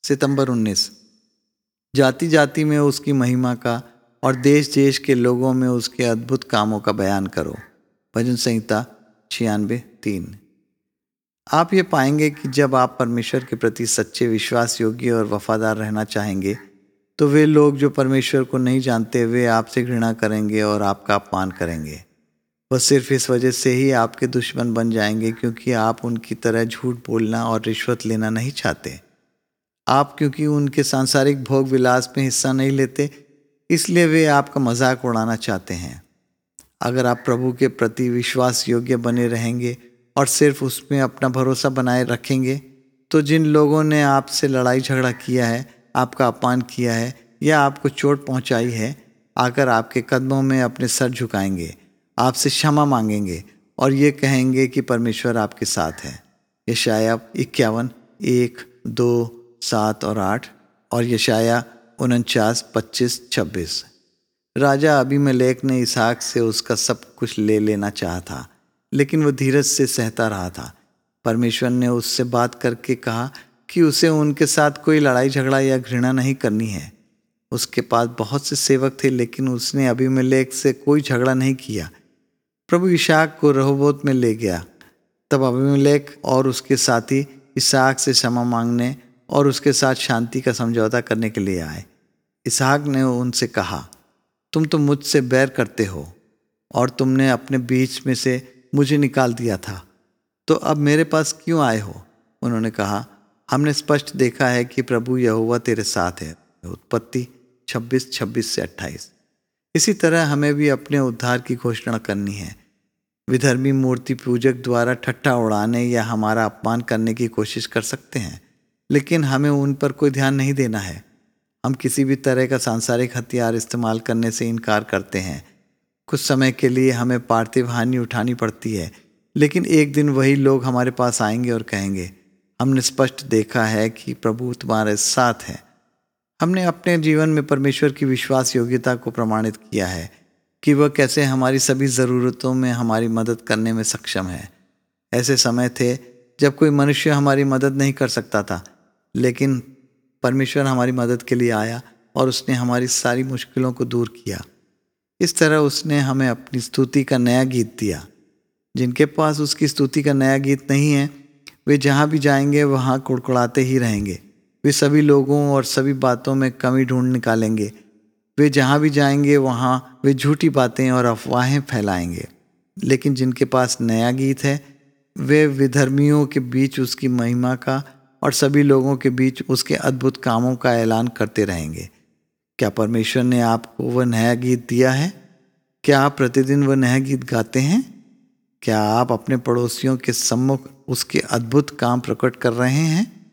सितंबर 19। जाति जाति में उसकी महिमा का और देश देश के लोगों में उसके अद्भुत कामों का बयान करो। भजन संहिता 96:3। आप ये पाएंगे कि जब आप परमेश्वर के प्रति सच्चे, विश्वास योग्य और वफादार रहना चाहेंगे तो वे लोग जो परमेश्वर को नहीं जानते वे आपसे घृणा करेंगे और आपका अपमान करेंगे। वह सिर्फ इस वजह से ही आपके दुश्मन बन जाएंगे क्योंकि आप उनकी तरह झूठ बोलना और रिश्वत लेना नहीं चाहते। आप क्योंकि उनके सांसारिक भोग विलास में हिस्सा नहीं लेते, इसलिए वे आपका मजाक उड़ाना चाहते हैं। अगर आप प्रभु के प्रति विश्वास योग्य बने रहेंगे और सिर्फ उसमें अपना भरोसा बनाए रखेंगे तो जिन लोगों ने आपसे लड़ाई झगड़ा किया है, आपका अपमान किया है या आपको चोट पहुंचाई है, आकर आपके कदमों में अपने सर झुकाएंगे, आपसे क्षमा मांगेंगे और ये कहेंगे कि परमेश्वर आपके साथ है। यशाया 51:1, 2, 7 और 8 और यशाया 49:25-26। राजा अबीमेलेक ने इसहाक से उसका सब कुछ ले लेना चाहा था, लेकिन वह धीरज से सहता रहा था। परमेश्वर ने उससे बात करके कहा कि उसे उनके साथ कोई लड़ाई झगड़ा या घृणा नहीं करनी है। उसके पास बहुत से सेवक थे, लेकिन उसने अबीमेलेक से कोई झगड़ा नहीं किया। प्रभु इसहाक को रहोबोत में ले गया। तब अबीमेलेक और उसके साथी इसहाक से क्षमा मांगने और उसके साथ शांति का समझौता करने के लिए आए। इसहाक ने उनसे कहा, तुम तो मुझसे बैर करते हो और तुमने अपने बीच में से मुझे निकाल दिया था, तो अब मेरे पास क्यों आए हो? उन्होंने कहा, हमने स्पष्ट देखा है कि प्रभु यहोवा तेरे साथ है। उत्पत्ति 26:26-28। इसी तरह हमें भी अपने उद्धार की घोषणा करनी है। विधर्मी मूर्ति पूजक द्वारा ठट्ठा उड़ाने या हमारा अपमान करने की कोशिश कर सकते हैं, लेकिन हमें उन पर कोई ध्यान नहीं देना है। हम किसी भी तरह का सांसारिक हथियार इस्तेमाल करने से इनकार करते हैं। कुछ समय के लिए हमें पार्थिव हानि उठानी पड़ती है, लेकिन एक दिन वही लोग हमारे पास आएंगे और कहेंगे, हमने स्पष्ट देखा है कि प्रभु तुम्हारे साथ है। हमने अपने जीवन में परमेश्वर की विश्वास योग्यता को प्रमाणित किया है कि वह कैसे हमारी सभी ज़रूरतों में हमारी मदद करने में सक्षम है। ऐसे समय थे जब कोई मनुष्य हमारी मदद नहीं कर सकता था, लेकिन परमेश्वर हमारी मदद के लिए आया और उसने हमारी सारी मुश्किलों को दूर किया। इस तरह उसने हमें अपनी स्तुति का नया गीत दिया। जिनके पास उसकी स्तुति का नया गीत नहीं है, वे जहाँ भी जाएंगे वहाँ कुड़कुड़ाते ही रहेंगे। वे सभी लोगों और सभी बातों में कमी ढूंढ निकालेंगे। वे जहाँ भी जाएंगे वहाँ वे झूठी बातें और अफवाहें फैलाएंगे। लेकिन जिनके पास नया गीत है, वे विधर्मियों के बीच उसकी महिमा का और सभी लोगों के बीच उसके अद्भुत कामों का ऐलान करते रहेंगे। क्या परमेश्वर ने आपको वह नया गीत दिया है? क्या आप प्रतिदिन वह नया गीत गाते हैं? क्या आप अपने पड़ोसियों के सम्मुख उसके अद्भुत काम प्रकट कर रहे हैं?